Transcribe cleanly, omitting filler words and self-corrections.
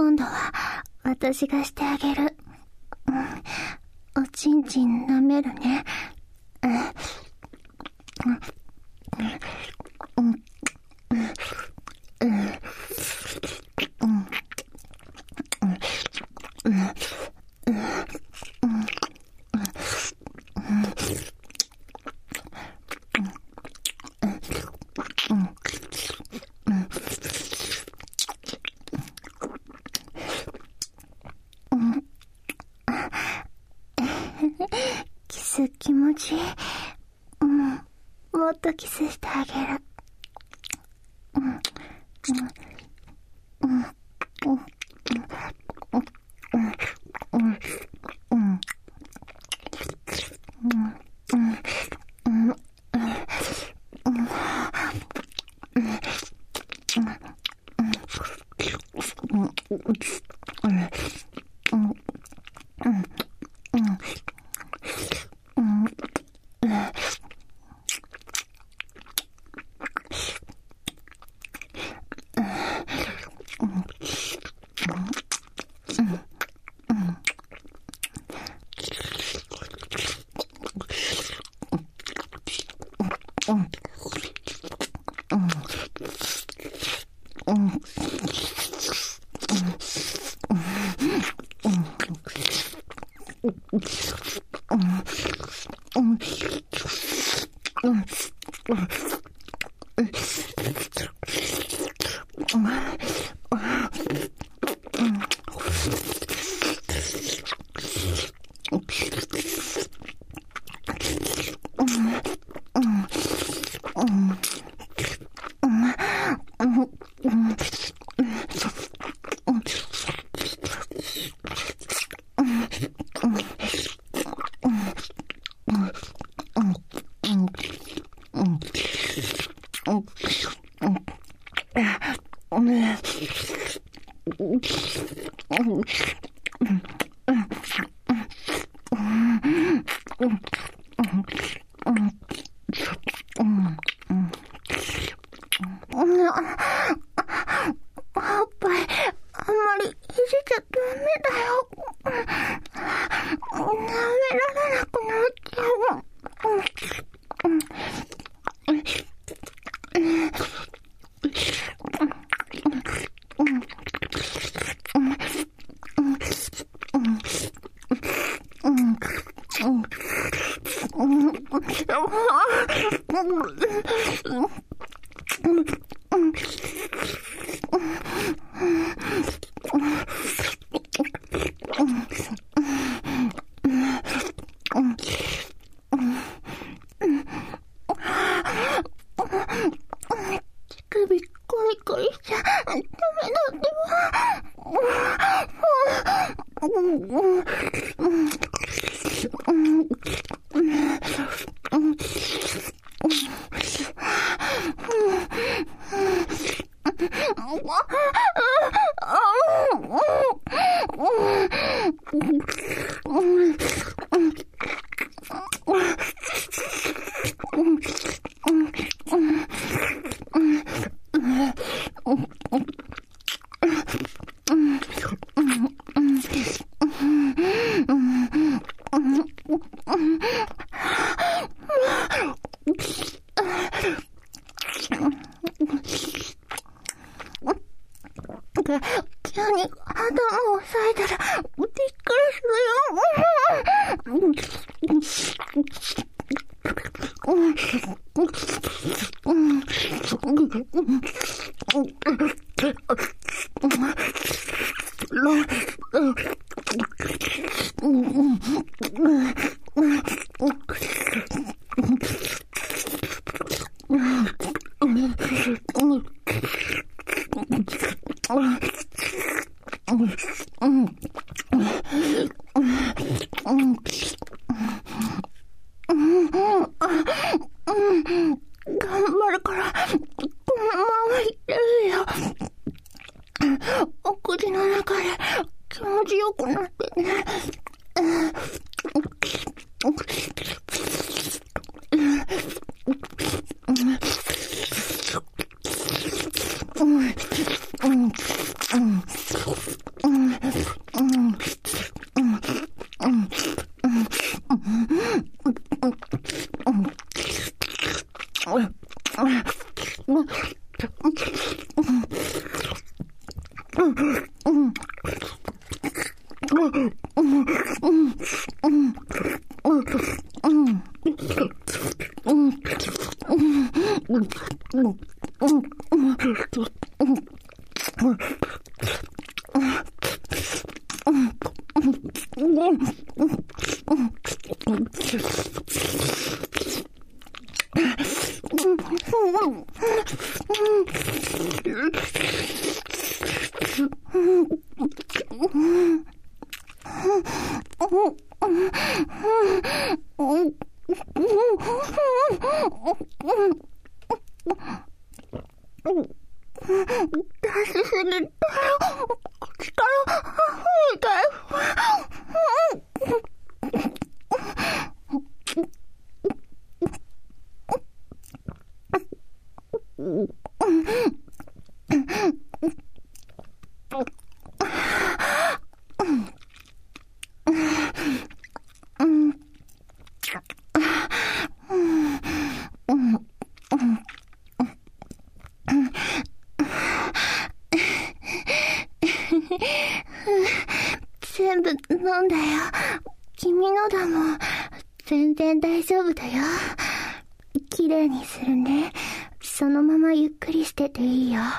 今度は私がしてあげる。おちんちん舐めるね。キス気持ちいい。もっとキスしてあげる。おっぱいあんまりいじっちゃダメだよ。舐められなくなっちゃう。首コリコリしちゃダメだって急に頭を押さえたらびっくりす頑張るからこのままいってるよ。お口の中で気持ちよくなってね。 出しすぎたよ。口から溢れたよ。全部飲んだよ。君のだもん。全然大丈夫だよ。きれいにするね。そのままゆっくりしてていいよ。